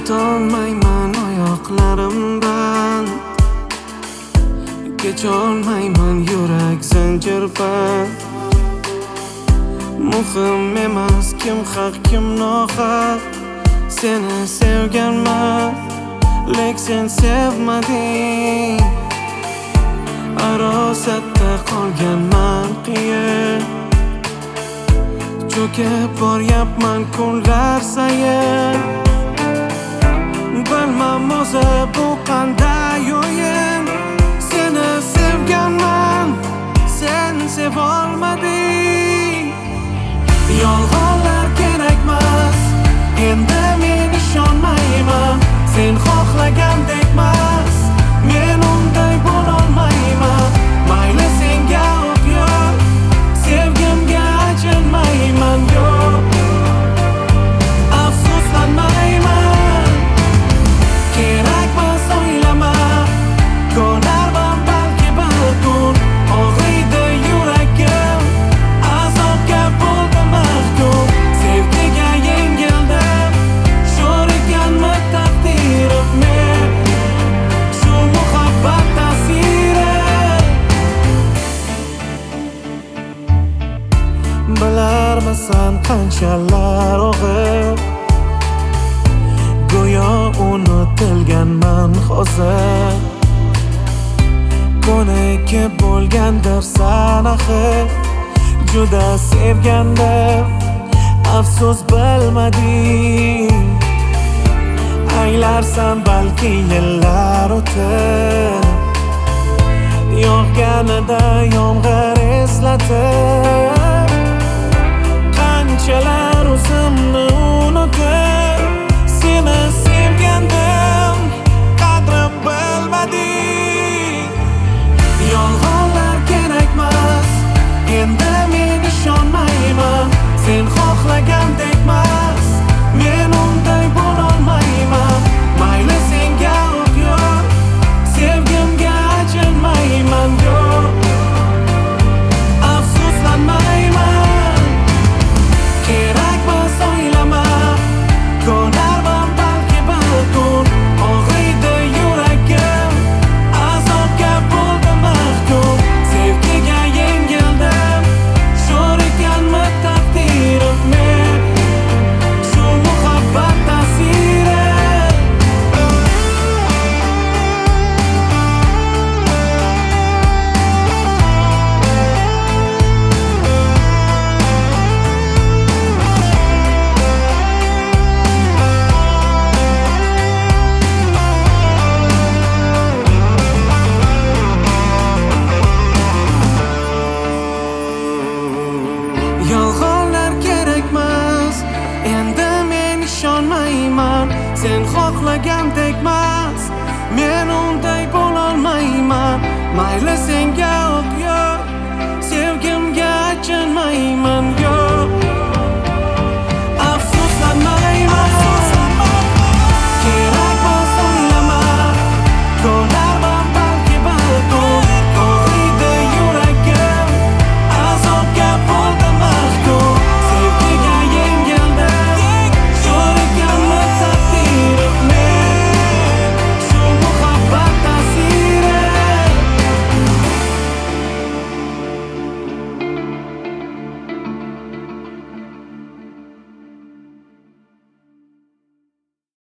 Ketolmayman oyoqlarimdan, kecholmayman yurak zanjirband. Muhim emas kim haq kim nohaq, seni sevganman lek sen sevmading. Arosatda qolganman qiyin, cho'kib boryapman kunlar sayin. Bilmam o'zi bu qanday o'yin, seni sevganman sen sevolmading. Yolg'onlar kerakmas, endi men ishonmayman. Sen xohlagandekmas, men unday bo'lolmayman. Mayli senga o'q yo'q, sevgimga achinmayman. Yo'q, afsuslanmayman. Kerakmas o'ylama, ko'narman balki bir kun. Og'riydi yuragim, azobga bo'ldim mahkum. Sevgiga yengildim, sho'r ekanmi taqdirim men, shu muhabbat ta'siri. Bilarmisan qanchalar og'ir, go'yo unutilganman hozir. Ko'niki bo'lgandirsan axir, juda sevgandim, afsus bilmading. Anglarsan balki yillar o'tib, yog'ganida yomg'ir eslatib, qanchalar o'zimni unutib, seni sevgandim, qadrim bilmading. Yolg'onlar kerakmas, endi men ishonmayman. Sen xohlagandekmas, men unday bo'lolmayman. Mayli senga o'q yo'q, sevgimga achinmayman. Yo'q, afsuslanmayman. Kerakmas o'ylama, ko'narman balki bir kun. Og'riydi yuragim, azobga bo'ldim mahkum. Sevgiga yengildim, sho'r ekanmi taqdirim men, shu muhabbat ta'siri. Yolg'onlar kerakmas, endi men ishonmayman. Sen xohlagandekmas, men unday bo'lolmayman. Mayli senga